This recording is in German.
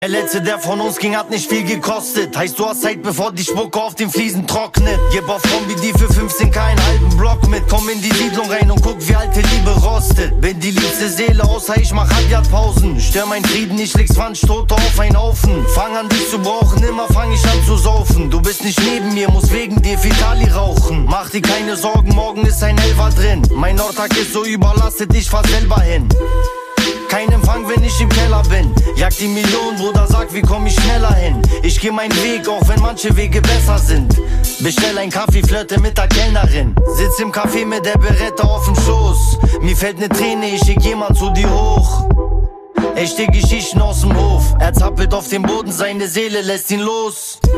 Der letzte, der von uns ging, hat nicht viel gekostet. Heißt, du hast Zeit, bevor die Spucke auf den Fliesen trocknet. Gib auf Kombi die für 15k einen halben Block mit. Komm in die Siedlung rein und guck, wie alte Liebe rostet. Bin die liebste Seele, außer ich mach Halbjahrpausen. Stör mein Frieden, ich leg 20 Tote auf einen Haufen. Fang an dich zu brauchen, immer fang ich an zu saufen. Du bist nicht neben mir, muss wegen dir Vitali rauchen. Mach dir keine Sorgen, morgen ist ein Elfer drin. Mein Nordtag ist so überlastet, ich fahr selber hin. Kein Empfang, wenn ich im Keller bin. Jag die Millionen, Bruder, sag, wie komm ich schneller hin? Ich geh meinen Weg, auch wenn manche Wege besser sind. Bestell ein Kaffee, flirte mit der Kellnerin. Sitz im Café mit der Beretta auf dem Schoß. Mir fällt ne Träne, ich schick jemand zu dir hoch. Echte Geschichten aus dem Hof. Er zappelt auf dem Boden, seine Seele lässt ihn los.